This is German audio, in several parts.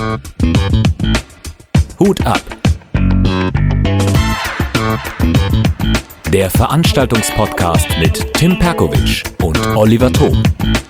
Hut ab. Der Veranstaltungspodcast mit Tim Perkovic und Oliver Thom.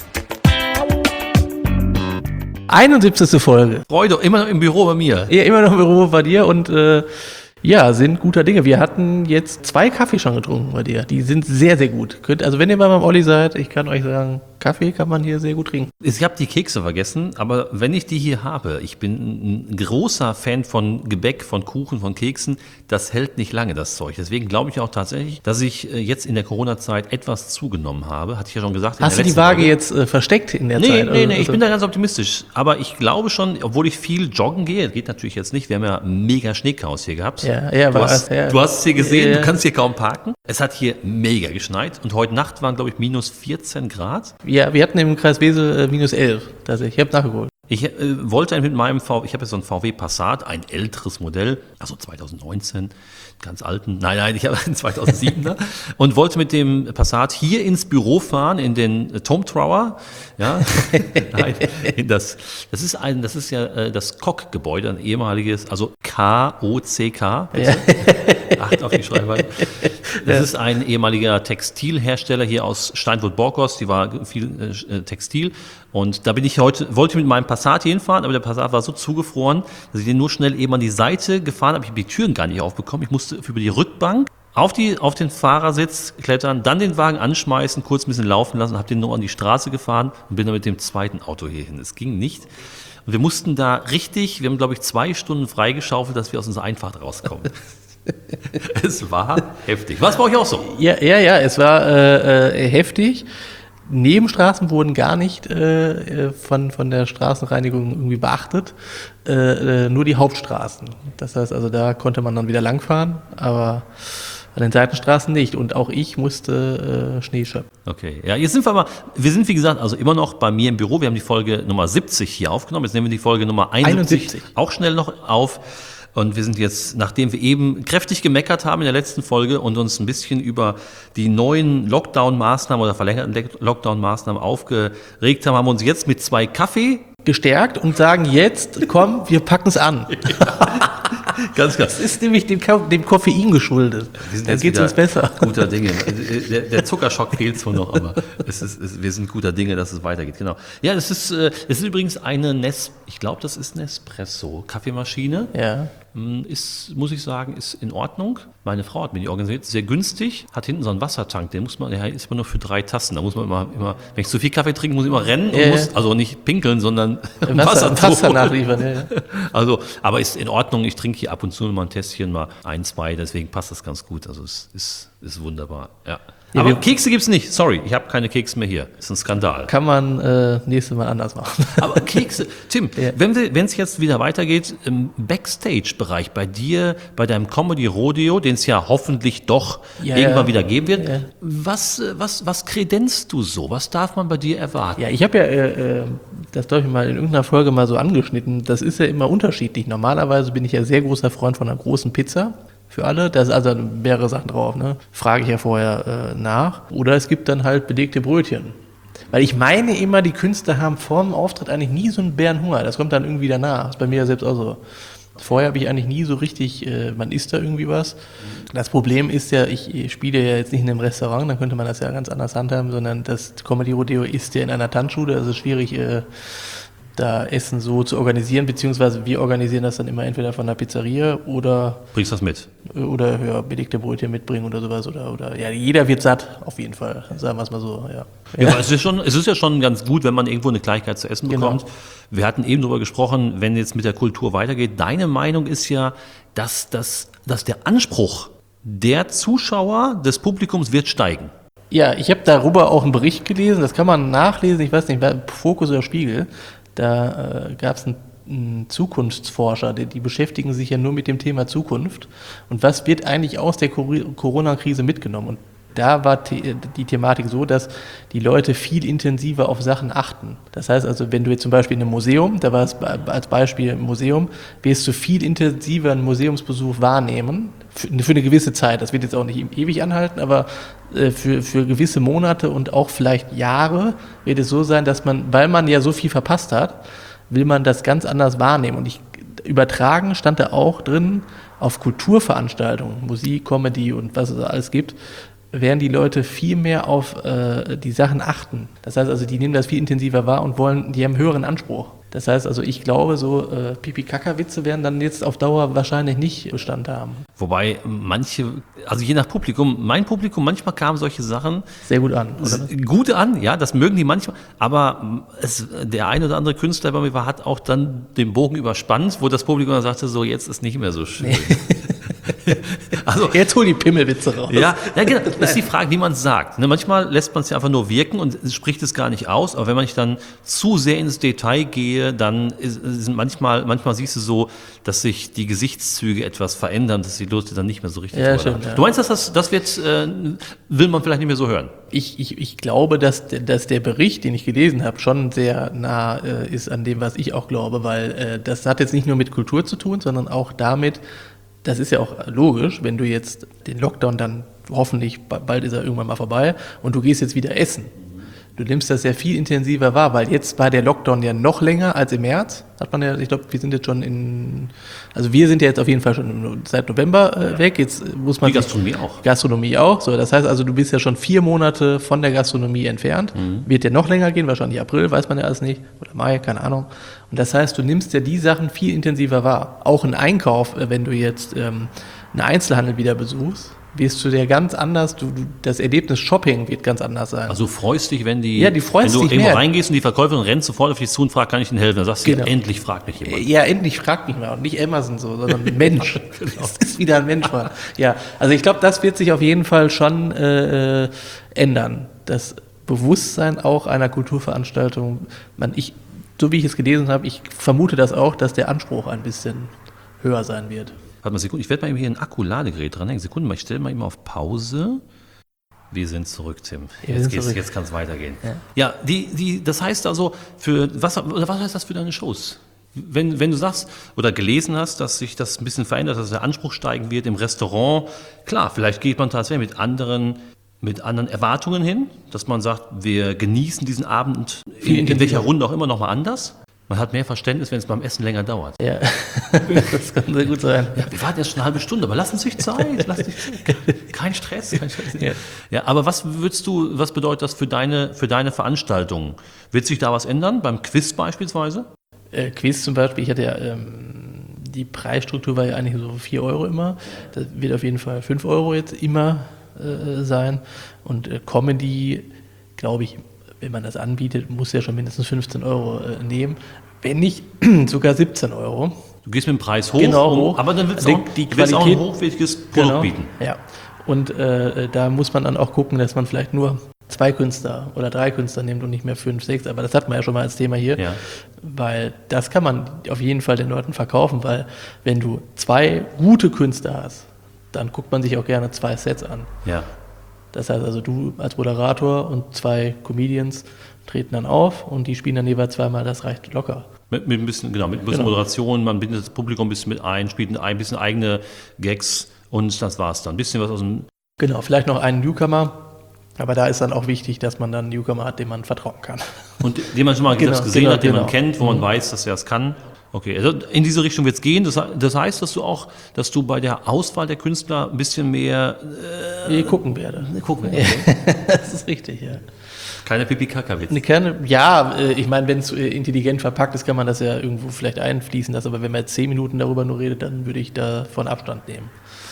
71. Folge. Freude, immer noch im Büro bei mir. Ja, immer noch im Büro bei dir und sind guter Dinge. Wir hatten jetzt 2 Kaffee schon getrunken bei dir. Die sind sehr, sehr gut. Also wenn ihr mal beim Olli seid, ich kann euch sagen, Kaffee kann man hier sehr gut trinken. Ich habe die Kekse vergessen, aber wenn ich die hier habe, ich bin ein großer Fan von Gebäck, von Kuchen, von Keksen, das hält nicht lange, das Zeug. Deswegen glaube ich auch tatsächlich, dass ich jetzt in der Corona-Zeit etwas zugenommen habe. Hatte ich ja schon gesagt. Hast du die Waage jetzt versteckt in der Zeit? Nee, ich bin da ganz optimistisch. Aber ich glaube schon, obwohl ich viel joggen gehe, geht natürlich jetzt nicht, wir haben ja mega Schneechaos hier gehabt. Du hast es hier gesehen, du kannst hier kaum parken. Es hat hier mega geschneit und heute Nacht waren, glaube ich, minus 14 Grad. Ja, wir hatten im Kreis Wesel minus 11. Ich habe nachgeholt. Ich wollte mit meinem ich habe jetzt so ein VW Passat, ein älteres Modell, also 2019, ganz alten, nein, ich habe einen 2007er und wollte mit dem Passat hier ins Büro fahren, in den Thom Tower, ja, nein, das ist ja das Koch-Gebäude, ein ehemaliges, also K-O-C-K, bitte. Acht auf die Schreibweise. Das ist ein ehemaliger Textilhersteller hier aus Steinfurt-Borkos, die war viel Textil. Und da wollte mit meinem Passat hinfahren, aber der Passat war so zugefroren, dass ich den nur schnell eben an die Seite gefahren habe. Ich habe die Türen gar nicht aufbekommen. Ich musste über die Rückbank auf den Fahrersitz klettern, dann den Wagen anschmeißen, kurz ein bisschen laufen lassen, habe den nur an die Straße gefahren und bin dann mit dem zweiten Auto hier hin. Es ging nicht. Und wir mussten da wir haben, glaube ich, 2 Stunden freigeschaufelt, dass wir aus unserer Einfahrt rauskommen. Es war heftig. War es bei euch auch so? Ja, es war heftig. Nebenstraßen wurden gar nicht von der Straßenreinigung irgendwie beachtet, nur die Hauptstraßen. Das heißt also, da konnte man dann wieder langfahren, aber an den Seitenstraßen nicht. Und auch ich musste Schnee schöpfen. Okay, ja, jetzt sind wir sind wie gesagt also immer noch bei mir im Büro. Wir haben die Folge Nummer 70 hier aufgenommen. Jetzt nehmen wir die Folge Nummer 71 auch schnell noch auf. Und wir sind jetzt, nachdem wir eben kräftig gemeckert haben in der letzten Folge und uns ein bisschen über die neuen Lockdown-Maßnahmen oder verlängerten Lockdown-Maßnahmen aufgeregt haben, haben wir uns jetzt mit 2 Kaffee gestärkt und sagen jetzt, komm, wir packen es an. Ganz klar. Das ist nämlich dem Koffein geschuldet. Dann geht es uns besser. Guter Dinge. Der Zuckerschock fehlt zwar noch, aber wir sind guter Dinge, dass es weitergeht. Genau. Ja, es ist übrigens ich glaube, das ist Nespresso-Kaffeemaschine. Ja. Muss ich sagen, ist in Ordnung. Meine Frau hat mir die organisiert, sehr günstig, hat hinten so einen Wassertank, der ist immer nur für 3 Tassen. Da muss man immer, wenn ich zu viel Kaffee trinke, muss ich immer rennen und muss, also nicht pinkeln, sondern Wasser nachliefern. Ja. Also, aber ist in Ordnung, ich trinke hier ab und zu mal ein Tässchen, mal 1, 2, deswegen passt das ganz gut. Also es ist wunderbar, ja. Aber Kekse gibt's nicht. Sorry, ich habe keine Kekse mehr hier. Ist ein Skandal. Kann man nächstes Mal anders machen. Aber Kekse, Tim, ja. Wenn es jetzt wieder weitergeht, im Backstage-Bereich bei dir, bei deinem Comedy-Rodeo, den es ja hoffentlich doch irgendwann wieder geben wird, was kredenzt du so? Was darf man bei dir erwarten? Ja, ich habe das glaube ich mal in irgendeiner Folge mal so angeschnitten, das ist ja immer unterschiedlich. Normalerweise bin ich ja sehr großer Freund von einer großen Pizza. Für alle, da ist also mehrere Sachen drauf, ne? Frage ich ja vorher nach. Oder es gibt dann halt belegte Brötchen. Weil ich meine immer, die Künstler haben vor dem Auftritt eigentlich nie so einen Bärenhunger. Das kommt dann irgendwie danach. Das ist bei mir ja selbst auch so. Vorher habe ich eigentlich nie so richtig, man isst da irgendwie was. Das Problem ist ja, ich spiele ja jetzt nicht in einem Restaurant, dann könnte man das ja ganz anders handhaben, sondern das Comedy Rodeo ist ja in einer Tanzschule, also schwierig, da Essen so zu organisieren, beziehungsweise wir organisieren das dann immer entweder von der Pizzeria oder... Bringst das mit? Oder belegte Brötchen mitbringen oder sowas. Oder jeder wird satt, auf jeden Fall, sagen wir es mal so. Ja, aber es ist ja schon ganz gut, wenn man irgendwo eine Kleinigkeit zu essen bekommt. Genau. Wir hatten eben darüber gesprochen, wenn jetzt mit der Kultur weitergeht. Deine Meinung ist ja, dass der Anspruch der Zuschauer, des Publikums wird steigen. Ja, ich habe darüber auch einen Bericht gelesen, das kann man nachlesen, ich weiß nicht, Fokus oder Spiegel. Da gab es einen Zukunftsforscher, die beschäftigen sich ja nur mit dem Thema Zukunft. Und was wird eigentlich aus der Corona-Krise mitgenommen? Und da war die Thematik so, dass die Leute viel intensiver auf Sachen achten. Das heißt also, wenn du jetzt zum Beispiel in einem Museum, da war es als Beispiel im Museum, wirst du viel intensiver einen Museumsbesuch wahrnehmen, für eine gewisse Zeit. Das wird jetzt auch nicht ewig anhalten, aber für gewisse Monate und auch vielleicht Jahre wird es so sein, dass man, weil man ja so viel verpasst hat, will man das ganz anders wahrnehmen. Und übertragen stand da auch drin, auf Kulturveranstaltungen, Musik, Comedy und was es alles gibt, werden die Leute viel mehr auf die Sachen achten. Das heißt also, die nehmen das viel intensiver wahr und die haben einen höheren Anspruch. Das heißt also, ich glaube, so Pipi-Kaka-Witze werden dann jetzt auf Dauer wahrscheinlich nicht Bestand haben. Wobei manche, also je nach Publikum, mein Publikum, manchmal kamen solche Sachen sehr gut an, oder? Gut an, ja, das mögen die manchmal, aber der ein oder andere Künstler bei mir hat auch dann den Bogen überspannt, wo das Publikum dann sagte, so jetzt ist nicht mehr so schön. Also, jetzt hol die Pimmelwitze raus. Ja, genau. Das ist die Frage, wie man es sagt. Manchmal lässt man es ja einfach nur wirken und spricht es gar nicht aus. Aber wenn man nicht dann zu sehr ins Detail gehe, dann sind manchmal siehst du so, dass sich die Gesichtszüge etwas verändern, dass die Leute dann nicht mehr so richtig stimmt, ja. Du meinst, dass das wird, will man vielleicht nicht mehr so hören? Ich glaube, dass der Bericht, den ich gelesen habe, schon sehr nah ist an dem, was ich auch glaube, weil das hat jetzt nicht nur mit Kultur zu tun, sondern auch damit, das ist ja auch logisch, wenn du jetzt den Lockdown dann hoffentlich, bald ist er irgendwann mal vorbei und du gehst jetzt wieder essen. Du nimmst das ja viel intensiver wahr, weil jetzt war der Lockdown ja noch länger als im März. Hat man ja, ich glaube, wir sind jetzt schon also wir sind ja jetzt auf jeden Fall schon seit November weg. Jetzt muss man. Die Gastronomie auch. Gastronomie auch. So, das heißt also, du bist ja schon 4 Monate von der Gastronomie entfernt. Wird ja noch länger gehen, wahrscheinlich April, weiß man ja alles nicht. Oder Mai, keine Ahnung. Und das heißt, du nimmst ja die Sachen viel intensiver wahr. Auch ein Einkauf, wenn du jetzt einen Einzelhandel wieder besuchst, wirst du dir ganz anders, das Erlebnis Shopping wird ganz anders sein. Also du freust dich, wenn die freust wenn du dich irgendwo mehr. Reingehst und die Verkäuferin rennt sofort auf dich zu und fragt, kann ich Ihnen helfen? Dann sagst du, Genau. Endlich fragt mich jemand. Ja, endlich fragt mich mal. Und nicht Amazon so, sondern ein Mensch. Genau. Das ist wieder ein Mensch. Mann. Ja, also ich glaube, das wird sich auf jeden Fall schon ändern. Das Bewusstsein auch einer Kulturveranstaltung, so wie ich es gelesen habe, ich vermute das auch, dass der Anspruch ein bisschen höher sein wird. Warte mal Sekunde, ich werde mal eben hier ein Akkuladegerät dranhängen. Sekunde mal, ich stelle mal eben auf Pause. Wir sind zurück, Tim. Jetzt kann es weitergehen. Ja, das heißt also, was heißt das für deine Shows? Wenn du sagst oder gelesen hast, dass sich das ein bisschen verändert, dass der Anspruch steigen wird im Restaurant, klar, vielleicht geht man tatsächlich mit anderen Erwartungen hin, dass man sagt, wir genießen diesen Abend in welcher Runde auch immer nochmal anders. Man hat mehr Verständnis, wenn es beim Essen länger dauert. Ja, das kann sehr gut sein. Ja, wir warten jetzt schon eine halbe Stunde, aber lass uns sich Zeit. Kein Stress. Ja, aber was bedeutet das für deine Veranstaltungen? Wird sich da was ändern, beim Quiz beispielsweise? Quiz zum Beispiel, ich hatte ja, die Preisstruktur war ja eigentlich so 4 Euro immer. Das wird auf jeden Fall 5 Euro jetzt immer sein. Und Comedy, glaube ich, wenn man das anbietet, muss ja schon mindestens 15 Euro nehmen. Wenn nicht, sogar 17 Euro. Du gehst mit dem Preis hoch, genau, hoch. Aber dann willst du auch ein hochwertiges Produkt bieten. Ja. Und da muss man dann auch gucken, dass man vielleicht nur 2 Künstler oder 3 Künstler nimmt und nicht mehr 5, 6. Aber das hat man ja schon mal als Thema hier. Ja. Weil das kann man auf jeden Fall den Leuten verkaufen, weil wenn du 2 gute Künstler hast, dann guckt man sich auch gerne 2 Sets an. Ja. Das heißt also, du als Moderator und 2 Comedians treten dann auf und die spielen dann jeweils 2-mal, das reicht locker. Mit ein bisschen Moderation, man bindet das Publikum ein bisschen mit ein, spielt ein bisschen eigene Gags und das war's dann. Ein bisschen was aus dem... Genau, vielleicht noch einen Newcomer, aber da ist dann auch wichtig, dass man dann einen Newcomer hat, dem man vertrauen kann. Und den man schon mal gesehen hat, den man kennt, wo man weiß, dass er es kann. Okay, also in diese Richtung wird es gehen. Das heißt, dass du bei der Auswahl der Künstler ein bisschen mehr gucken werde. Das ist richtig, ja. Keine Pipi-Kaka-Witz. Ich meine, wenn es intelligent verpackt ist, kann man das ja irgendwo vielleicht einfließen lassen. Aber wenn man jetzt 10 Minuten darüber nur redet, dann würde ich davon Abstand nehmen.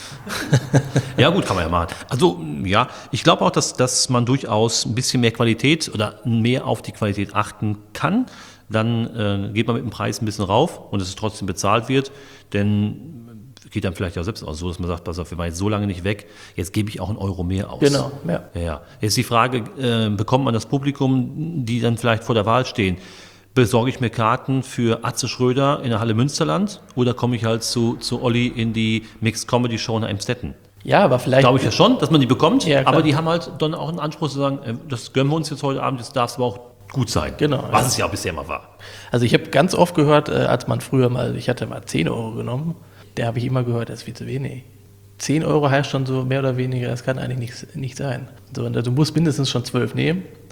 Ja gut, kann man ja machen. Also ja, ich glaube auch, dass man durchaus ein bisschen mehr Qualität oder mehr auf die Qualität achten kann. Dann geht man mit dem Preis ein bisschen rauf und es trotzdem bezahlt wird, denn geht dann vielleicht auch selbst auch so, dass man sagt, pass auf, wir waren jetzt so lange nicht weg, jetzt gebe ich auch 1 Euro mehr aus. Genau, ja. Ja. Jetzt die Frage, bekommt man das Publikum, die dann vielleicht vor der Wahl stehen, besorge ich mir Karten für Atze Schröder in der Halle Münsterland oder komme ich halt zu Olli in die Mixed Comedy Show in Emstetten? Ja, aber vielleicht... Glaube ich ja schon, dass man die bekommt, ja, aber die haben halt dann auch einen Anspruch zu sagen, das gönnen wir uns jetzt heute Abend, jetzt darf es aber auch gut sein. Genau. Was es ja auch bisher mal war. Also ich habe ganz oft gehört, als man früher ich hatte mal 10 Euro genommen, da habe ich immer gehört, das ist viel zu wenig. 10 Euro heißt schon so mehr oder weniger, das kann eigentlich nicht sein. So, und du musst mindestens schon 12 nehmen.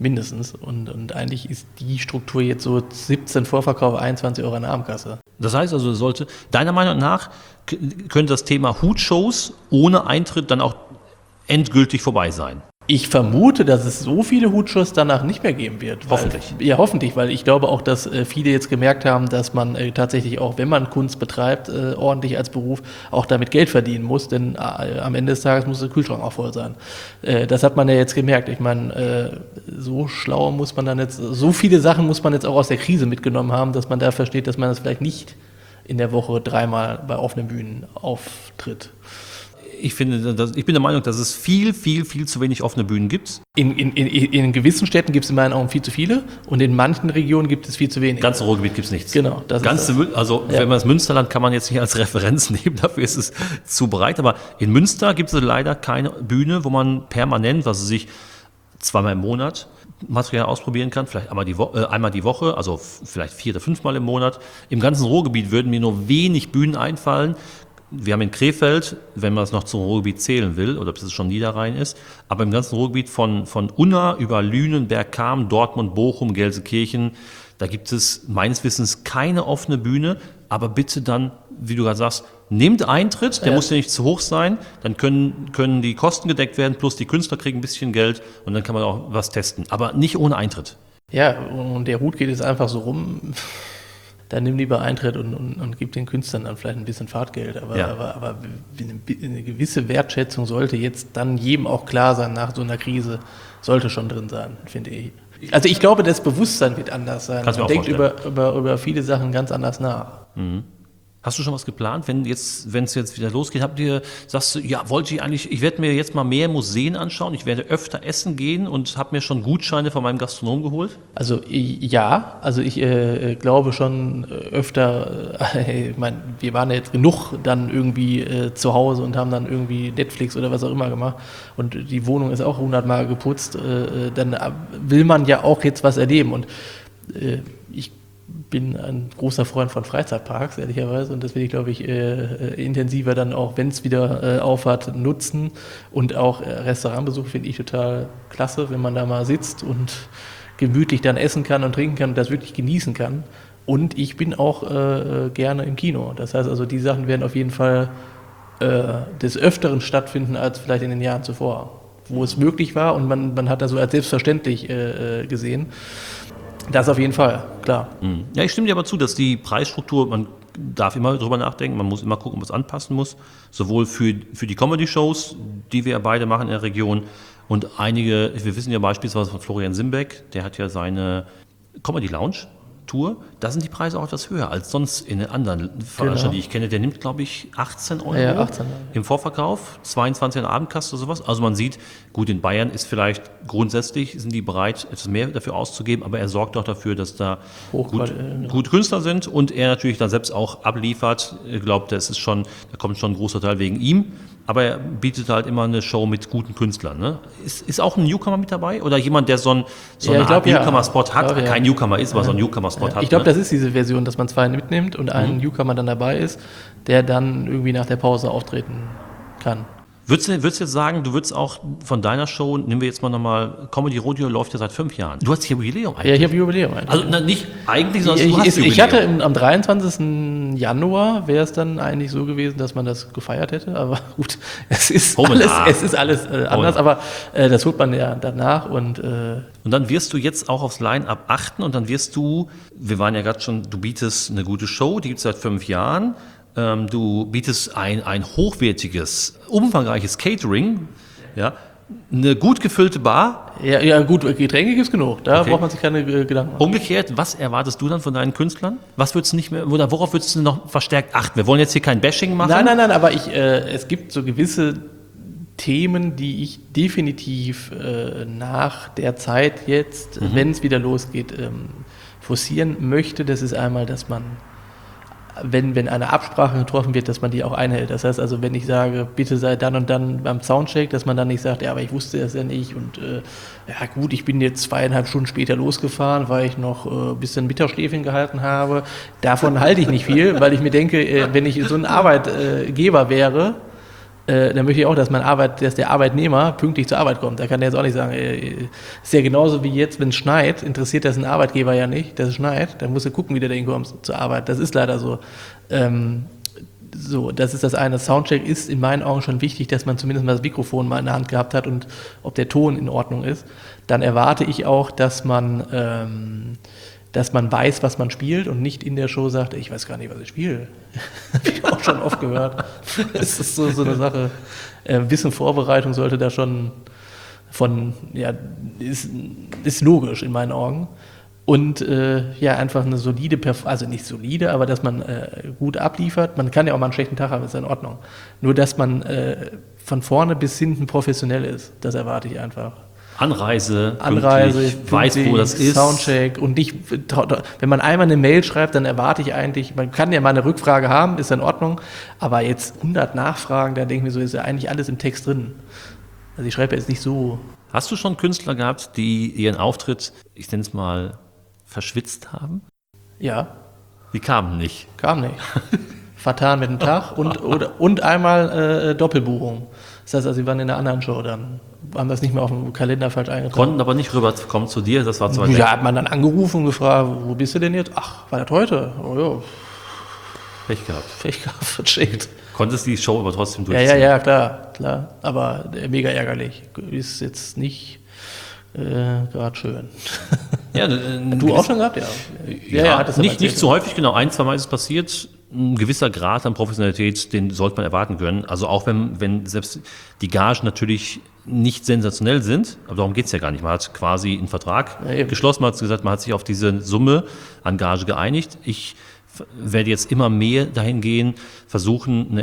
mindestens. Und eigentlich ist die Struktur jetzt so 17 Vorverkauf, 21 Euro an der Abendkasse. Das heißt also, sollte deiner Meinung nach könnte das Thema Hutshows ohne Eintritt dann auch endgültig vorbei sein? Ich vermute, dass es so viele Hutshows danach nicht mehr geben wird. Hoffentlich. Ja, hoffentlich, weil ich glaube auch, dass viele jetzt gemerkt haben, dass man tatsächlich auch, wenn man Kunst betreibt, ordentlich als Beruf, auch damit Geld verdienen muss, denn am Ende des Tages muss der Kühlschrank auch voll sein. Das hat man ja jetzt gemerkt. Ich meine, so schlau muss man dann jetzt, so viele Sachen muss man jetzt auch aus der Krise mitgenommen haben, dass man da versteht, dass man das vielleicht nicht in der Woche 3-mal bei offenen Bühnen auftritt. Ich bin der Meinung, dass es viel zu wenig offene Bühnen gibt. In gewissen Städten gibt es in meinen Augen viel zu viele und in manchen Regionen gibt es viel zu wenig. Im ganzen Ruhrgebiet gibt es nichts. Genau. Wenn man das Münsterland kann man jetzt nicht als Referenz nehmen, dafür ist es zu breit. Aber in Münster gibt es leider keine Bühne, wo man permanent, was sich 2-mal im Monat Material ausprobieren kann, vielleicht einmal die Woche, also vielleicht 4 oder 5-mal im Monat. Im ganzen Ruhrgebiet würden mir nur wenig Bühnen einfallen. Wir haben in Krefeld, wenn man es noch zum Ruhrgebiet zählen will, oder bis es schon Niederrhein ist, aber im ganzen Ruhrgebiet von Unna über Lünen, Bergkamen, Dortmund, Bochum, Gelsenkirchen, da gibt es meines Wissens keine offene Bühne, aber bitte dann, wie du gerade sagst, nehmt Eintritt, der muss ja nicht zu hoch sein, dann können die Kosten gedeckt werden, plus die Künstler kriegen ein bisschen Geld und dann kann man auch was testen, aber nicht ohne Eintritt. Ja, und der Hut geht jetzt einfach so rum. Dann nimm lieber Eintritt und gib den Künstlern dann vielleicht ein bisschen Fahrtgeld. Aber eine gewisse Wertschätzung sollte jetzt dann jedem auch klar sein, nach so einer Krise sollte schon drin sein, finde ich. Also ich glaube, das Bewusstsein wird anders sein. Man denkt über viele Sachen ganz anders nach. Mhm. Hast du schon was geplant, wenn es jetzt wieder losgeht? Sagst du, ja, ich werde mir jetzt mal mehr Museen anschauen, ich werde öfter essen gehen und habe mir schon Gutscheine von meinem Gastronom geholt? Also ja, ich glaube schon öfter, ich meine, wir waren ja jetzt genug dann irgendwie zu Hause und haben dann irgendwie Netflix oder was auch immer gemacht und die Wohnung ist auch 100-mal geputzt, dann will man ja auch jetzt was erleben und ich bin ein großer Freund von Freizeitparks, ehrlicherweise, und das will ich, glaube ich, intensiver dann auch, wenn es wieder aufhat, nutzen. Und auch Restaurantbesuch finde ich total klasse, wenn man da mal sitzt und gemütlich dann essen kann und trinken kann und das wirklich genießen kann. Und ich bin auch gerne im Kino. Das heißt also, die Sachen werden auf jeden Fall des Öfteren stattfinden als vielleicht in den Jahren zuvor, wo es möglich war und man hat das so als selbstverständlich gesehen. Das auf jeden Fall, klar. Ja, ich stimme dir aber zu, dass die Preisstruktur, man darf immer drüber nachdenken, man muss immer gucken, ob es anpassen muss, sowohl für die Comedy-Shows, die wir beide machen in der Region und wir wissen ja beispielsweise von Florian Simbeck, der hat ja seine Comedy-Lounge-Tour, da sind die Preise auch etwas höher als sonst in den anderen Veranstaltungen, die ich kenne. Der nimmt, glaube ich, 18 Euro 18 Euro im Vorverkauf, 22 in der Abendkasse oder sowas. Also man sieht, gut, in Bayern ist vielleicht grundsätzlich, sind die bereit, etwas mehr dafür auszugeben, aber er sorgt auch dafür, dass da gut Künstler sind und er natürlich dann selbst auch abliefert. Ich glaube, da kommt schon ein großer Teil wegen ihm. Aber er bietet halt immer eine Show mit guten Künstlern. Ne? Ist auch ein Newcomer mit dabei? Oder jemand, der so einen Newcomer-Spot hat? Kein Newcomer ist, aber so einen Newcomer-Spot hat. Ich glaube, das ist diese Version, dass man 2 mitnimmt und ein Newcomer dann dabei ist, der dann irgendwie nach der Pause auftreten kann. Würdest du jetzt sagen, du würdest auch von deiner Show, nehmen wir jetzt mal nochmal, Comedy Rodeo läuft ja seit 5 Jahren. Du hast Jubiläum eigentlich. Ja, ich habe Jubiläum eigentlich. Also nicht eigentlich, sondern du hast Jubiläum. Ich hatte am 23. Januar, wäre es dann eigentlich so gewesen, dass man das gefeiert hätte, aber gut, es ist alles anders, aber das holt man ja danach und dann wirst du jetzt auch aufs Line-Up achten und dann wir waren ja gerade schon, du bietest eine gute Show, die gibt es seit 5 Jahren. Du bietest ein hochwertiges, umfangreiches Catering, ja, eine gut gefüllte Bar. Ja, gut, Getränke gibt es genug, da braucht man sich keine Gedanken machen. Umgekehrt, was erwartest du dann von deinen Künstlern? Was würdest du nicht mehr, oder worauf würdest du noch verstärkt achten? Wir wollen jetzt hier kein Bashing machen. Nein, aber es gibt so gewisse Themen, die ich definitiv nach der Zeit jetzt, wenn es wieder losgeht, forcieren möchte. Das ist einmal, dass man wenn eine Absprache getroffen wird, dass man die auch einhält. Das heißt also, wenn ich sage, bitte sei dann und dann beim Soundcheck, dass man dann nicht sagt, ja, aber ich wusste das ja nicht und ja gut, ich bin jetzt 2,5 Stunden später losgefahren, weil ich noch ein bisschen Mittagsschläfchen gehalten habe. Davon halte ich nicht viel, weil ich mir denke, wenn ich so ein Arbeitgeber wäre, dann möchte ich auch, dass der Arbeitnehmer pünktlich zur Arbeit kommt. Da kann der jetzt auch nicht sagen, ist ja genauso wie jetzt, wenn es schneit, interessiert das einen Arbeitgeber ja nicht, dass es schneit, dann musst du gucken, wie du da hinkommst zur Arbeit. Das ist leider so. So, das ist das eine. Soundcheck ist in meinen Augen schon wichtig, dass man zumindest mal das Mikrofon mal in der Hand gehabt hat und ob der Ton in Ordnung ist. Dann erwarte ich auch, dass man weiß, was man spielt und nicht in der Show sagt, ich weiß gar nicht, was ich spiele. Habe ich auch schon oft gehört. Das ist so eine Sache. Wissen, Vorbereitung sollte da schon ist logisch in meinen Augen. Und einfach eine solide, also nicht solide, aber dass man gut abliefert. Man kann ja auch mal einen schlechten Tag haben, ist ja in Ordnung. Nur, dass man von vorne bis hinten professionell ist, das erwarte ich einfach. Anreise, pünktlich, weiß, wo das ist. Soundcheck und nicht, wenn man einmal eine Mail schreibt, dann erwarte ich eigentlich, man kann ja mal eine Rückfrage haben, ist ja in Ordnung, aber jetzt 100 Nachfragen, da denke ich mir so, ist ja eigentlich alles im Text drin. Also ich schreibe jetzt nicht so. Hast du schon Künstler gehabt, die ihren Auftritt, ich nenne es mal, verschwitzt haben? Ja. Die kamen nicht. Kam nicht. Vertan mit dem Tag und einmal Doppelbuchung. Das heißt, sie waren in einer anderen Show dann. Haben das nicht mehr auf dem Kalender falsch eingetragen. Konnten aber nicht rüberkommen zu dir, das war zu weit weg. Ja, hat man dann angerufen und gefragt, wo bist du denn jetzt? Ach, war das heute? Oh ja. Pech gehabt. Verschickt. Konntest die Show aber trotzdem durchziehen? Ja, klar. Aber mega ärgerlich. Ist jetzt nicht gerade schön. Ja, du auch schon gehabt? Ja. Hattest du nicht so häufig, genau. 1-2 Mal ist es passiert. Ein gewisser Grad an Professionalität, den sollte man erwarten können. Also auch wenn selbst die Gagen natürlich nicht sensationell sind, aber darum geht es ja gar nicht. Man hat quasi einen Vertrag geschlossen, man hat gesagt, man hat sich auf diese Summe an Gage geeinigt. Ich werde jetzt immer mehr dahin gehen, versuchen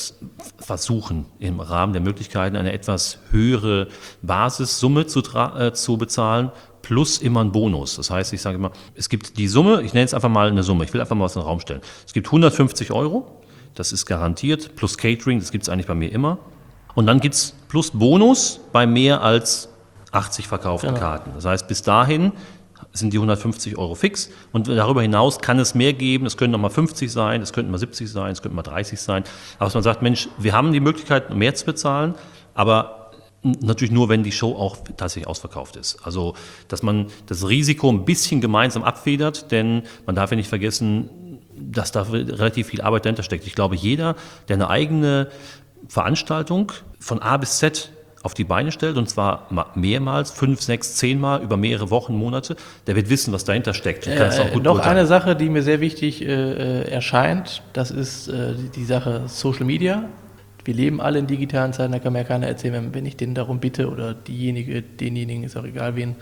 im Rahmen der Möglichkeiten eine etwas höhere Basissumme zu bezahlen, plus immer ein Bonus. Das heißt, ich sage immer, es gibt die Summe, ich nenne es einfach mal eine Summe, ich will einfach mal was in den Raum stellen. Es gibt 150 €, das ist garantiert, plus Catering, das gibt es eigentlich bei mir immer. Und dann gibt es plus Bonus bei mehr als 80 verkauften Karten. Das heißt, bis dahin sind die 150 € fix und darüber hinaus kann es mehr geben, es können nochmal 50 sein, es könnten mal 70 sein, es könnten mal 30 sein. Aber dass man sagt, Mensch, wir haben die Möglichkeit, mehr zu bezahlen, aber natürlich nur, wenn die Show auch tatsächlich ausverkauft ist. Also, dass man das Risiko ein bisschen gemeinsam abfedert, denn man darf ja nicht vergessen, dass da relativ viel Arbeit dahinter steckt. Ich glaube, jeder, der eine eigene Veranstaltung von A bis Z auf die Beine stellt, und zwar mehrmals, 5, 6, 10 Mal über mehrere Wochen, Monate, der wird wissen, was dahinter steckt. Und kann es auch gut noch beurteilen. eine Sache, die mir sehr wichtig erscheint, das ist die Sache Social Media. Wir leben alle in digitalen Zeiten, da kann mir ja keiner erzählen, wenn ich den darum bitte oder denjenigen, ist auch egal wen,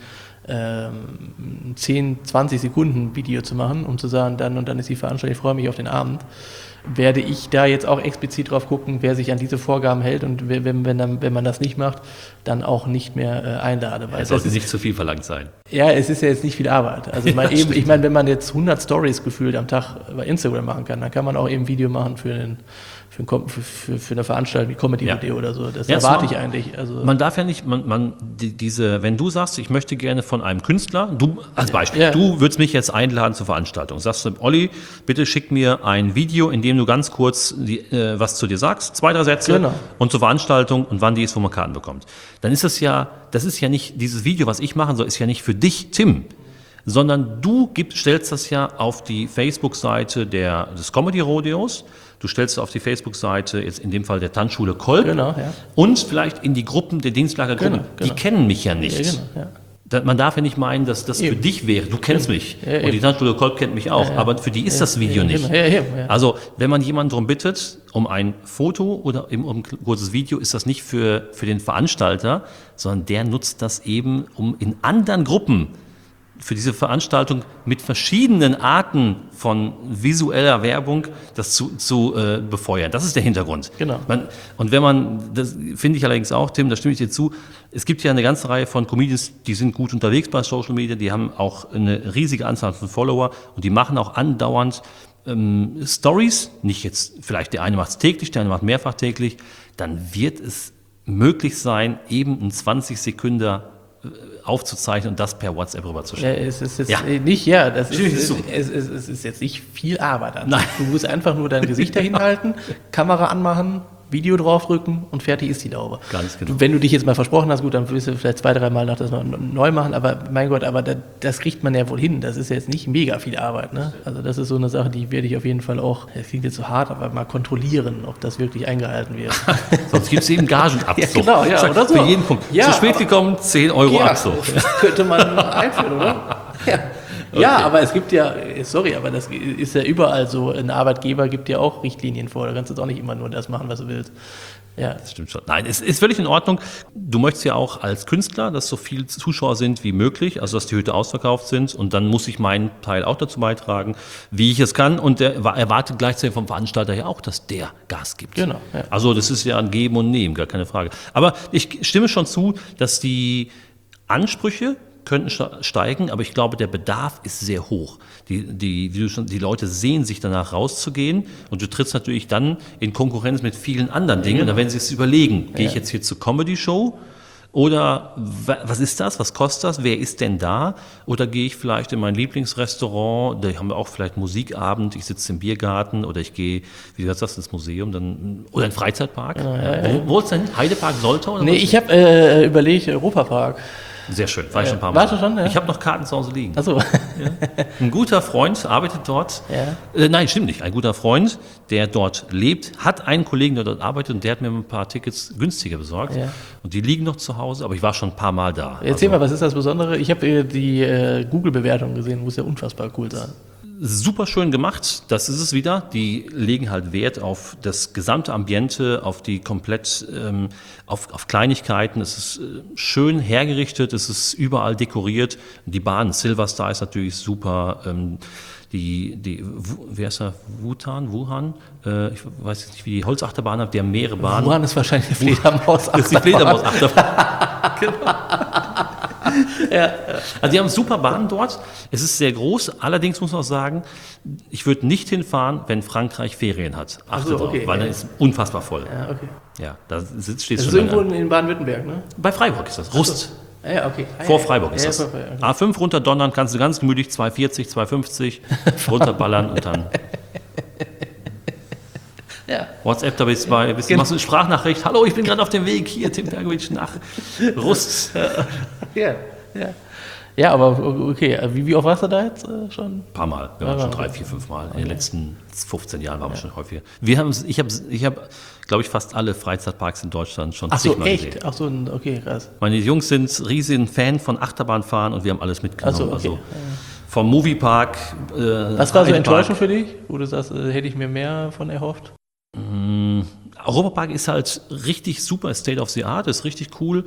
10, 20 Sekunden Video zu machen, um zu sagen, dann und dann ist die Veranstaltung, ich freue mich auf den Abend, werde ich da jetzt auch explizit drauf gucken, wer sich an diese Vorgaben hält und wenn man das nicht macht, dann auch nicht mehr einlade. Weil es sollte nicht zu viel verlangt sein. Ja, es ist ja jetzt nicht viel Arbeit. Also ich meine, wenn man jetzt 100 Stories gefühlt am Tag bei Instagram machen kann, dann kann man auch eben ein Video machen für eine Veranstaltung wie Comedy-Video oder so. Das erwarte ich eigentlich. Also man darf ja nicht, wenn du sagst, ich möchte gerne von einem Künstler, du als Beispiel, du würdest mich jetzt einladen zur Veranstaltung. Sagst du, Olli, bitte schick mir ein Video, in dem du ganz kurz was zu dir sagst, 2, 3 Sätze und zur Veranstaltung und wann die ist, wo man Karten bekommt. Dann ist das ist ja nicht, dieses Video, was ich machen soll, ist ja nicht für dich, Tim, sondern du stellst das ja auf die Facebook-Seite des Comedy-Rodeos. Du stellst es auf die Facebook-Seite, jetzt in dem Fall der Tanzschule Kolb, und vielleicht in die Gruppen der Dienstlagergruppen. Die kennen mich ja nicht. Man darf ja nicht meinen, dass das für dich wäre. Du kennst mich. Und die Tanzschule Kolb kennt mich auch. Aber für die ist das Video nicht. Also, wenn man jemanden darum bittet, um ein Foto oder eben um ein kurzes Video, ist das nicht für den Veranstalter, sondern der nutzt das eben, um in anderen Gruppen für diese Veranstaltung mit verschiedenen Arten von visueller Werbung das zu befeuern. Das ist der Hintergrund. Genau. Das finde ich allerdings auch, Tim, da stimme ich dir zu, es gibt ja eine ganze Reihe von Comedians, die sind gut unterwegs bei Social Media, die haben auch eine riesige Anzahl von Follower und die machen auch andauernd Stories, nicht jetzt, vielleicht der eine macht es täglich, der andere macht mehrfach täglich, dann wird es möglich sein, eben ein 20 Sekunden aufzuzeichnen und das per WhatsApp rüberzuschicken. Es ist jetzt es ist jetzt nicht viel Arbeit. Also du musst einfach nur dein Gesicht dahin halten, Kamera anmachen, Video draufdrücken und fertig ist die Laube. Ganz genau. Wenn du dich jetzt mal versprochen hast, gut, dann wirst du vielleicht 2-3 Mal das noch neu machen, aber mein Gott, aber das kriegt man ja wohl hin. Das ist ja jetzt nicht mega viel Arbeit, ne? Also das ist so eine Sache, die werde ich auf jeden Fall auch, das klingt jetzt so hart, aber mal kontrollieren, ob das wirklich eingehalten wird. Sonst gibt es eben Gagenabzug. Ja, genau, ja, Sag, oder so. Für jeden Punkt. Ja, zu spät gekommen, 10 Euro Abzug. Das könnte man einführen, oder? Ja. Okay. Ja, aber es gibt ja, sorry, aber das ist ja überall so, ein Arbeitgeber gibt ja auch Richtlinien vor, da kannst du jetzt auch nicht immer nur das machen, was du willst. Ja. Das stimmt schon. Nein, es ist völlig in Ordnung. Du möchtest ja auch als Künstler, dass so viele Zuschauer sind wie möglich, also dass die Hütte ausverkauft sind und dann muss ich meinen Teil auch dazu beitragen, wie ich es kann und der erwartet gleichzeitig vom Veranstalter ja auch, dass der Gas gibt. Genau. Ja. Also das ist ja ein Geben und Nehmen, gar keine Frage. Aber ich stimme schon zu, dass die Ansprüche könnten steigen, aber ich glaube, der Bedarf ist sehr hoch. Die Leute sehen sich danach rauszugehen und du trittst natürlich dann in Konkurrenz mit vielen anderen Dingen. Und dann werden sie sich überlegen, gehe ich jetzt hier zur Comedy-Show oder was ist das, was kostet das, wer ist denn da? Oder gehe ich vielleicht in mein Lieblingsrestaurant, da haben wir auch vielleicht Musikabend, ich sitze im Biergarten oder ich gehe, wie heißt das, ins Museum dann, oder in den Freizeitpark. Wo ist denn Heidepark, Soltau? Oder Nee, was? ich habe überlegt, Europapark. Sehr schön, war ich schon ein paar Mal. Warst du schon? Ja. Ich habe noch Karten zu Hause liegen. Achso. Ein guter Freund arbeitet dort. Ja. Nein, stimmt nicht. Ein guter Freund, der dort lebt, hat einen Kollegen, der dort arbeitet und der hat mir ein paar Tickets günstiger besorgt. Ja. Und die liegen noch zu Hause, aber ich war schon ein paar Mal da. Erzähl mal, was ist das Besondere? Ich habe die Google-Bewertung gesehen, muss ja unfassbar cool sein. Super schön gemacht, das ist es wieder. Die legen halt Wert auf das gesamte Ambiente, auf die komplett, auf Kleinigkeiten. Es ist schön hergerichtet, es ist überall dekoriert. Die Bahn, Silver Star ist natürlich super. Wer ist da? Wuhan? Ich weiß jetzt nicht, wie die Holzachterbahn hat, die haben mehrere Bahnen. Wuhan ist wahrscheinlich die Fledermaus. Das ist die Fledermaus-Achterbahn. Genau. Ja. Also die haben super Bahnen dort. Es ist sehr groß. Allerdings muss man auch sagen, ich würde nicht hinfahren, wenn Frankreich Ferien hat. Achte drauf, weil dann ist unfassbar voll. Ja, okay. Ja, da steht Das schon ist irgendwo lange. in Baden-Württemberg, ne? Bei Freiburg ist das. Rust. Ja, okay. Vor Freiburg ist ja, das. okay. A5 runterdonnern, kannst du ganz gemütlich 240, 250 runterballern und dann Ja. WhatsApp, da bist du machst du eine Sprachnachricht. Hallo, ich bin gerade auf dem Weg hier, Tim Pergovic nach Rust. Ja, ja. Ja, aber okay, wie oft warst du da jetzt schon? Ein paar Mal, wir waren schon 3, 4, 5 Mal. In den letzten 15 Jahren waren wir schon häufiger. Ich habe, glaube ich, fast alle Freizeitparks in Deutschland schon Ach so, zigmal echt? gesehen. Ach so, okay, krass. Meine Jungs sind riesigen Fan von Achterbahnfahren und wir haben alles mitgenommen. Ach so, okay. Also vom Moviepark. Was war so enttäuschend für dich, wo du sagst, hätte ich mir mehr von erhofft? Europapark ist halt richtig super, State of the Art, ist richtig cool.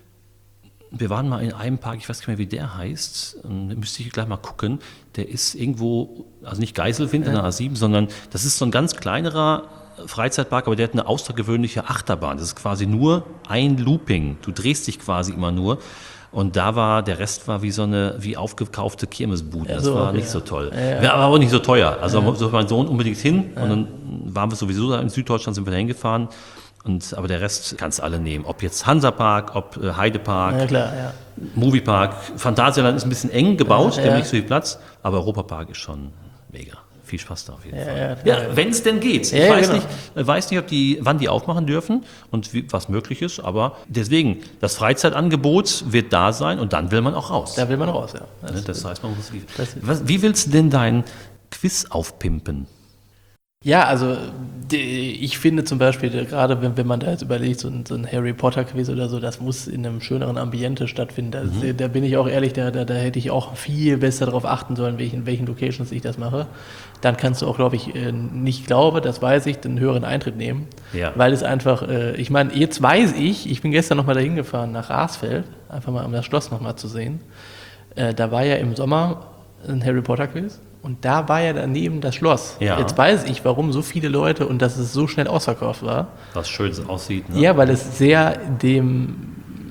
Wir waren mal in einem Park, ich weiß nicht mehr, wie der heißt, da müsste ich gleich mal gucken. Der ist irgendwo, also nicht Geiselwind in der A7, sondern das ist so ein ganz kleinerer Freizeitpark, aber der hat eine außergewöhnliche Achterbahn. Das ist quasi nur ein Looping. Du drehst dich quasi immer nur. Und der Rest war wie aufgekaufte Kirmesbuden. Das so, war okay, nicht so toll. Ja. War aber auch nicht so teuer. Also sollte mein Sohn unbedingt hin. Und dann waren wir sowieso da in Süddeutschland, sind wir da hingefahren. Aber der Rest kannst du alle nehmen. Ob jetzt Hansapark, ob Heidepark, Ja, klar, ja. Moviepark. Phantasialand ist ein bisschen eng gebaut, Ja. der hat nicht so viel Platz. Aber Europapark ist schon mega. Viel Spaß da auf jeden Fall. ja. Ja, wenn es denn geht. Ja, Ich genau. weiß nicht, wann die aufmachen dürfen und was möglich ist. Aber deswegen, das Freizeitangebot wird da sein und dann will man auch raus. Da will man raus, ja. Das heißt, man muss wie willst du denn dein Quiz aufpimpen? Ja, also ich finde zum Beispiel, gerade wenn man da jetzt überlegt, so ein Harry Potter Quiz oder so, das muss in einem schöneren Ambiente stattfinden. Da bin ich auch ehrlich, da hätte ich auch viel besser darauf achten sollen, in welchen Locations ich das mache. Dann kannst du auch, glaube ich, das weiß ich, den höheren Eintritt nehmen. Ja. Weil es einfach, ich meine, jetzt weiß ich bin gestern nochmal dahin gefahren nach Rasfeld, einfach mal um das Schloss nochmal zu sehen. Da war ja im Sommer ein Harry Potter Quiz. Und da war ja daneben das Schloss. Ja. Jetzt weiß ich, warum so viele Leute und dass es so schnell ausverkauft war. Was schön aussieht. Ne? Ja, weil es sehr dem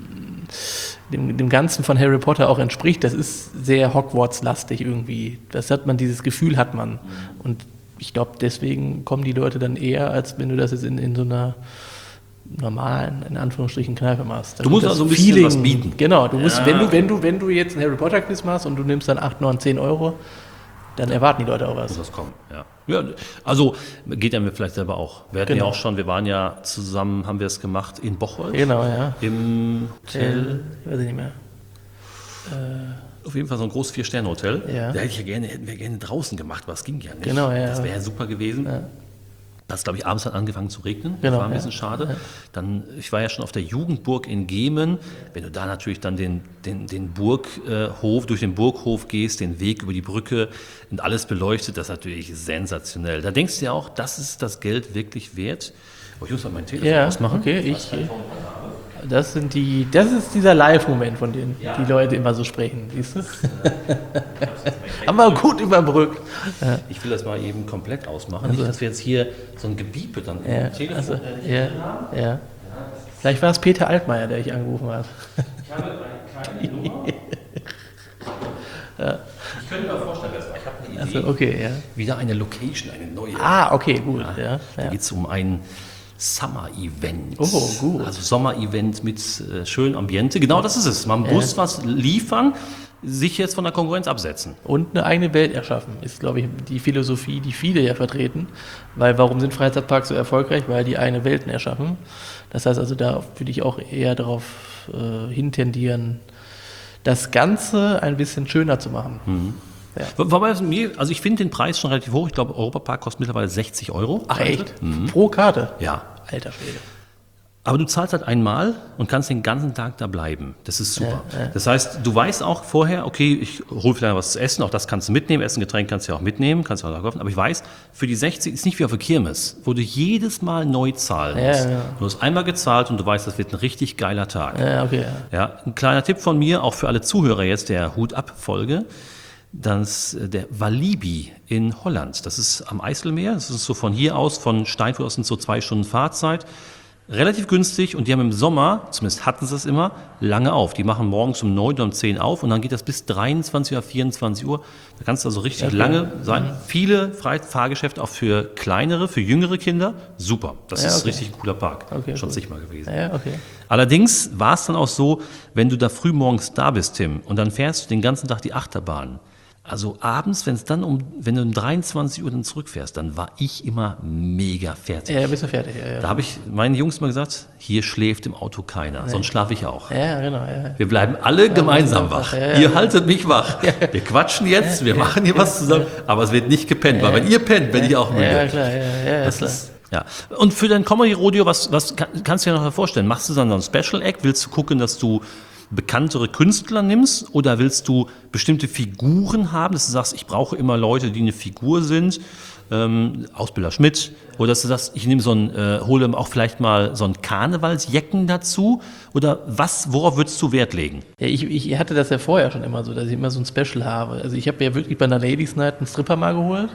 Ganzen von Harry Potter auch entspricht. Das ist sehr Hogwarts-lastig irgendwie. Dieses Gefühl hat man. Und ich glaube, deswegen kommen die Leute dann eher, als wenn du das jetzt in so einer normalen, in Anführungsstrichen, Kneipe machst. Du musst also ein bisschen was bieten. Genau, du musst, wenn du jetzt ein Harry Potter Quiz machst und du nimmst dann 8, 9, 10 Euro, dann erwarten die Leute auch was. Muss das kommen, ja. Ja, also geht ja mir vielleicht selber auch. Wir hatten ja auch schon, wir waren ja zusammen, haben wir es gemacht in Bocholt. Genau, ja. Im Hotel. Weiß ich nicht mehr. Auf jeden Fall so ein großes 4-Sterne-Hotel. Ja. Da hätten wir gerne draußen gemacht, aber es ging ja nicht. Genau, ja. Das wäre ja super gewesen. Ja. Das, glaube ich, abends hat angefangen zu regnen. Genau, Das war ein bisschen schade. Ja. Dann, ich war ja schon auf der Jugendburg in Gemen. Wenn du da natürlich dann den Burghof, durch den Burghof gehst, den Weg über die Brücke und alles beleuchtet, das ist natürlich sensationell. Da denkst du ja auch, das ist das Geld wirklich wert. Oh, ich muss mal mein Telefon ausmachen. Okay, das ist dieser Live-Moment, von dem die Leute immer so sprechen, siehst du? Haben wir gut überbrückt. Ja. Ich will das mal eben komplett ausmachen. Nicht, dass wir jetzt hier so ein Gebiepe dann im Telefon haben. Ja. Vielleicht war es Peter Altmaier, der ich angerufen hat. Ich habe eine kleine Nummer. Ich könnte mir vorstellen, ich habe eine Idee. Okay, Wieder eine Location, eine neue. Okay, gut. Ja. Da geht es um ein Summer-Event. Oh, gut. Also Sommer-Event mit schönem Ambiente. Genau das ist es. Man muss was liefern, sich jetzt von der Konkurrenz absetzen. Und eine eigene Welt erschaffen, ist, glaube ich, die Philosophie, die viele ja vertreten. Weil warum sind Freizeitparks so erfolgreich? Weil die eigene Welten erschaffen. Das heißt also, da würde ich auch eher darauf hintendieren, das Ganze ein bisschen schöner zu machen. Mhm. Ja. Wobei, also ich finde den Preis schon relativ hoch. Ich glaube, Europapark kostet mittlerweile 60 €. Ach echt? Mhm. Pro Karte? Ja. Alter Schwede. Aber du zahlst halt einmal und kannst den ganzen Tag da bleiben. Das ist super. Das heißt, du weißt auch vorher, okay, ich hole vielleicht was zu essen, auch das kannst du mitnehmen. Essen, Getränk kannst du ja auch mitnehmen, kannst du auch kaufen. Aber ich weiß, für die 60 ist nicht wie auf der Kirmes, wo du jedes Mal neu zahlen musst. Du hast einmal gezahlt und du weißt, das wird ein richtig geiler Tag. Ja, okay. Ja, ein kleiner Tipp von mir, auch für alle Zuhörer jetzt der Hut-Ab-Folge. Der Walibi in Holland, das ist am Eiselmeer, das ist so von hier aus, von Steinfurt aus sind so 2 Stunden Fahrzeit, relativ günstig und die haben im Sommer, zumindest hatten sie es immer, lange auf. Die machen morgens um 9 oder um 10 auf und dann geht das bis 23 oder 24 Uhr. Da kannst du also richtig lange sein. Viele Fahrgeschäfte auch für kleinere, für jüngere Kinder, super. Das ist ein richtig cooler Park, schon zigmal gewesen. Ja, okay. Allerdings war es dann auch so, wenn du da früh morgens da bist, Tim, und dann fährst du den ganzen Tag die Achterbahn. Also abends, wenn du um 23 Uhr dann zurückfährst, dann war ich immer mega fertig. Ja, bist du fertig. Ja. Da habe ich meinen Jungs mal gesagt, hier schläft im Auto keiner, sonst schlafe ich auch. Ja, genau. Ja. Wir bleiben alle gemeinsam wach. Ihr haltet mich wach. Wir quatschen jetzt, wir machen hier was zusammen, aber es wird nicht gepennt, weil wenn ihr pennt, bin ich auch müde. Ja, klar. Das ist, ja. Und für dein Comedy-Rodeo, was kannst du dir noch vorstellen? Machst du dann so ein Special-Act? Willst du gucken, dass du bekanntere Künstler nimmst oder willst du bestimmte Figuren haben, dass du sagst, ich brauche immer Leute, die eine Figur sind, Ausbilder Schmidt, oder dass du sagst, ich nehme hole auch vielleicht mal so einen Karnevalsjecken dazu oder worauf würdest du Wert legen? Ja, ich hatte das ja vorher schon immer so, dass ich immer so ein Special habe. Also ich habe ja wirklich bei einer Ladies Night einen Stripper mal geholt.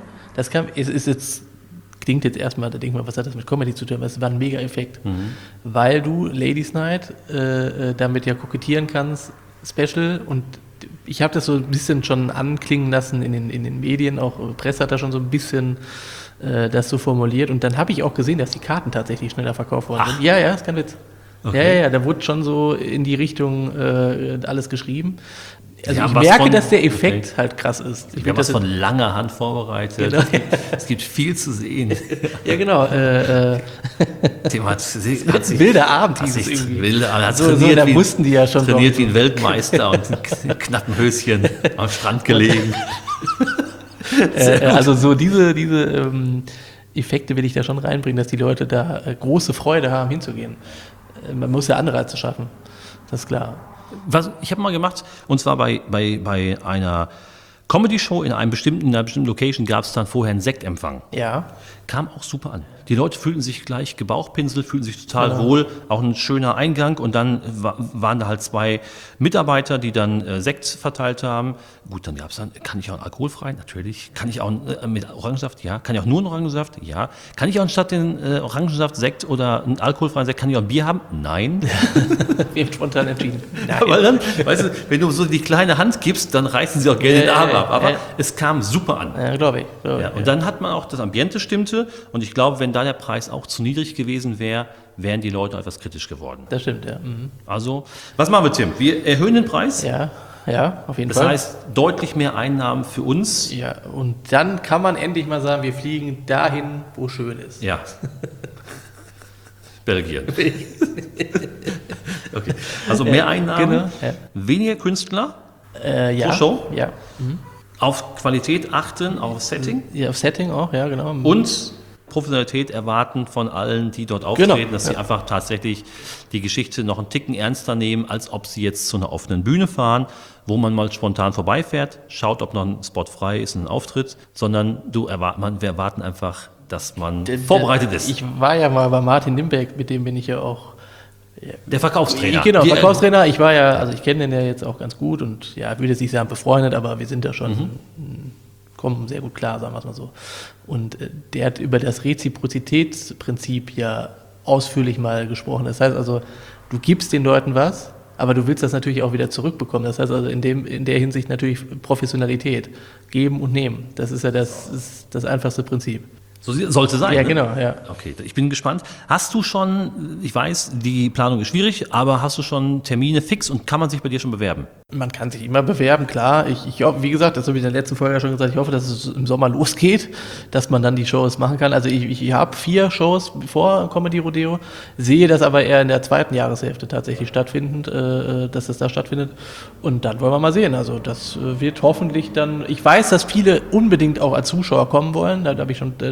Klingt jetzt erstmal, da denkt man, was hat das mit Comedy zu tun? Aber es war ein Mega-Effekt, weil du Ladies Night damit ja kokettieren kannst, Special, und ich habe das so ein bisschen schon anklingen lassen in den Medien, auch Presse hat da schon so ein bisschen das so formuliert, und dann habe ich auch gesehen, dass die Karten tatsächlich schneller verkauft worden sind. Ja, ist kein Witz. Okay. Ja, da wurde schon so in die Richtung alles geschrieben. Also ich merke, dass der Effekt halt krass ist. Wir haben das von langer Hand vorbereitet. Genau. Es gibt viel zu sehen. Ja, genau. Dem hat sich wilder Abend hieß es irgendwie. Da mussten die ja schon trainiert wie ein Weltmeister und in knappen Höschen am Strand gelegen. Also so diese Effekte will ich da schon reinbringen, dass die Leute da große Freude haben, hinzugehen. Man muss ja Anreize schaffen, das ist klar. Ich habe mal gemacht, und zwar bei einer Comedy-Show in einer bestimmten Location gab es dann vorher einen Sektempfang. Ja. Kam auch super an. Die Leute fühlten sich gleich gebauchpinselt, fühlten sich total wohl, auch ein schöner Eingang, und dann waren da halt 2 Mitarbeiter, die dann Sekt verteilt haben. Gut, dann gab es kann ich auch einen alkoholfreien? Natürlich. Kann ich auch mit Orangensaft? Ja. Kann ich auch nur einen Orangensaft? Ja. Kann ich auch anstatt den Orangensaft Sekt oder einen alkoholfreien Sekt, kann ich auch ein Bier haben? Nein. Wir haben spontan entschieden. Nein. Weil dann, weißt du, wenn du so die kleine Hand gibst, dann reißen sie auch gerne den Arm ab. Aber es kam super an. Ja, glaube ich. Und dann hat man auch, das Ambiente stimmte, und ich glaube, wenn da der Preis auch zu niedrig gewesen wäre, wären die Leute etwas kritisch geworden. Das stimmt, ja. Mhm. Also, was machen wir, Tim? Wir erhöhen den Preis? Ja. ja, auf jeden Das Fall. heißt, deutlich mehr Einnahmen für uns. Ja, und dann kann man endlich mal sagen, wir fliegen dahin, wo schön ist. Ja. Belgien. Okay. Also mehr Einnahmen, Genau, ja. weniger Künstler, Ja, Pro Show? Ja. auf Qualität achten, auf Setting Ja, auf Setting auch, ja, genau. und Professionalität erwarten von allen, die dort auftreten, Genau, dass sie einfach tatsächlich die Geschichte noch einen Ticken ernster nehmen, als ob sie jetzt zu einer offenen Bühne fahren, wo man mal spontan vorbeifährt, schaut, ob noch ein Spot frei ist, ein Auftritt, sondern wir erwarten einfach, dass man vorbereitet ist. Ich war ja mal bei Martin Nimbeck, mit dem bin ich ja auch. Der Verkaufstrainer. Genau, Die- Verkaufstrainer. Ich kenne den ja jetzt auch ganz gut und ja, würde jetzt nicht sagen befreundet, aber wir sind da schon, kommen sehr gut klar, sagen wir es mal so. Und der hat über das Reziprozitätsprinzip ja ausführlich mal gesprochen. Das heißt also, du gibst den Leuten was, aber du willst das natürlich auch wieder zurückbekommen. Das heißt also in der Hinsicht natürlich Professionalität. Geben und nehmen. Das ist ja das einfachste Prinzip. So sollte sein. Ja, ne? genau, ja. Okay, ich bin gespannt. Hast du schon, ich weiß, die Planung ist schwierig, aber hast du schon Termine fix und kann man sich bei dir schon bewerben? Man kann sich immer bewerben, klar. Ich hoffe, wie gesagt, das habe ich in der letzten Folge ja schon gesagt, ich hoffe, dass es im Sommer losgeht, dass man dann die Shows machen kann. Also ich habe 4 Shows vor Comedy Rodeo, sehe das aber eher in der zweiten Jahreshälfte tatsächlich stattfindend, dass das da stattfindet. Und dann wollen wir mal sehen. Also das wird hoffentlich dann, ich weiß, dass viele unbedingt auch als Zuschauer kommen wollen. Da habe ich schon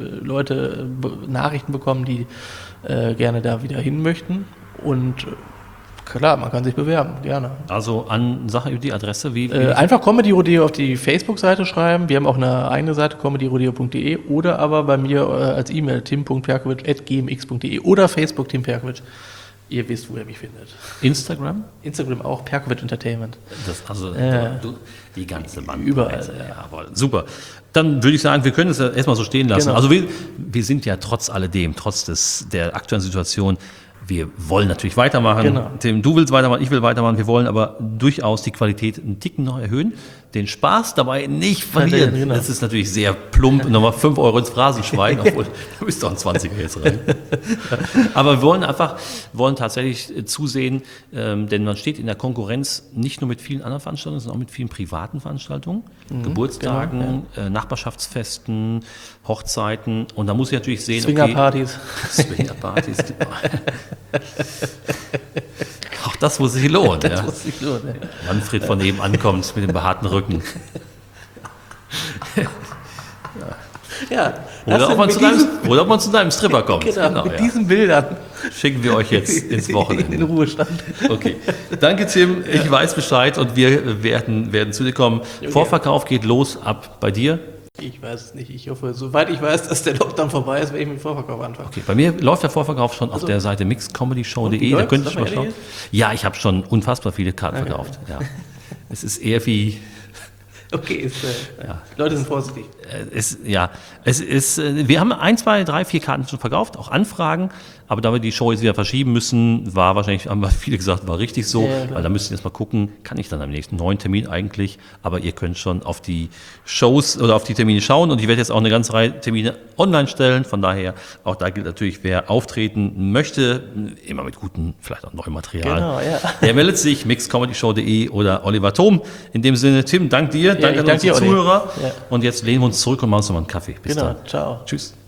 Nachrichten bekommen, die gerne da wieder hin möchten. Und klar, man kann sich bewerben, gerne. Also an Sache über die Adresse, wie Einfach Comedy Rodeo auf die Facebook-Seite schreiben. Wir haben auch eine eigene Seite, comedyrodeo.de oder aber bei mir als E-Mail tim.perkovic@gmx.de oder Facebook Tim Perkovic. Ihr wisst, wo ihr mich findet. Instagram? Instagram auch, Perkovic Entertainment. Die ganze Band. Überall, Ja, aber super. Dann würde ich sagen, wir können es ja erstmal so stehen lassen. Genau. Also wir sind ja trotz alledem, der aktuellen Situation, wir wollen natürlich weitermachen. Genau. Tim, du willst weitermachen, ich will weitermachen. Wir wollen aber durchaus die Qualität einen Ticken noch erhöhen, den Spaß dabei nicht verlieren. Genau. Das ist natürlich sehr plump, nochmal 5 Euro ins Phrasenschwein, obwohl du bist doch ein 20er jetzt rein. Aber wir wollen tatsächlich zusehen, denn man steht in der Konkurrenz nicht nur mit vielen anderen Veranstaltungen, sondern auch mit vielen privaten Veranstaltungen, Geburtstagen, Nachbarschaftsfesten, Hochzeiten. Und da muss ich natürlich sehen, Swingerpartys. Swingerpartys, genau. Auch das muss sich lohnen. Das ja. muss sich lohnen. Ja. Manfred von nebenan kommt mit dem behaarten Rücken. Ja, Oder ob man zu deinem Stripper kommt. Genau, mit ja. diesen Bildern Schicken wir euch jetzt ins in Wochenende. den Ruhestand. Okay. Danke, Tim. Ich weiß Bescheid und wir werden zu dir kommen. Okay. Vorverkauf geht los ab bei dir. Ich weiß es nicht. Ich hoffe, soweit ich weiß, dass der Lockdown vorbei ist, werde ich mit dem Vorverkauf anfangen. Okay. Bei mir läuft der Vorverkauf schon auf der Seite mixcomedyshow.de. Da könnt ihr schon mal schauen. Ja, ich habe schon unfassbar viele Karten verkauft. Ja. Es ist eher wie... Okay, Leute sind vorsichtig. Wir haben 1, 2, 3, 4 Karten schon verkauft, auch Anfragen, aber da wir die Show jetzt wieder verschieben müssen, haben wir viele gesagt, war richtig so, weil da müssen wir jetzt mal gucken, kann ich dann am nächsten neuen Termin eigentlich, aber ihr könnt schon auf die Shows oder auf die Termine schauen und ich werde jetzt auch eine ganze Reihe Termine online stellen, von daher, auch da gilt natürlich, wer auftreten möchte, immer mit gutem, vielleicht auch neuem Material, Genau, ja. der meldet sich, mixcomedyshow.de oder Oliver Thom. In dem Sinne, Tim, dank dir, danke an ich danke unsere dir, Olli. Zuhörer Ja. und jetzt lehnen wir uns zurück und machen uns nochmal einen Kaffee. Bis Genau, dann. ciao. Tschüss.